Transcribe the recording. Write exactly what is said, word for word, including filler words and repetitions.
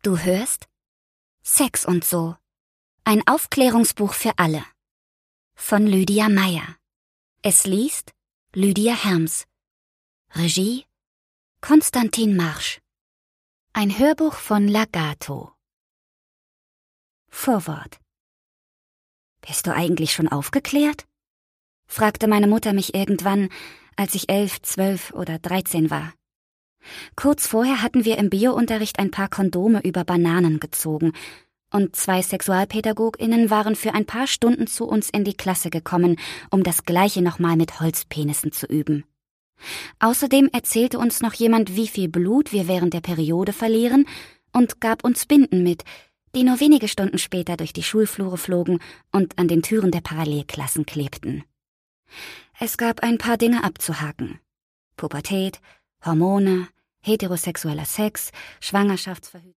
Du hörst Sex und so. Ein Aufklärungsbuch für alle. Von Lydia Meyer. Es liest Lydia Herms. Regie Konstantin Marsch. Ein Hörbuch von Lagato. Vorwort. Bist du eigentlich schon aufgeklärt? Fragte meine Mutter mich irgendwann, als ich elf, zwölf oder dreizehn war. Kurz vorher hatten wir im Biounterricht ein paar Kondome über Bananen gezogen und zwei SexualpädagogInnen waren für ein paar Stunden zu uns in die Klasse gekommen, um das Gleiche nochmal mit Holzpenissen zu üben. Außerdem erzählte uns noch jemand, wie viel Blut wir während der Periode verlieren und gab uns Binden mit, die nur wenige Stunden später durch die Schulflure flogen und an den Türen der Parallelklassen klebten. Es gab ein paar Dinge abzuhaken. Pubertät, Hormone, heterosexueller Sex, Schwangerschaftsverhütung.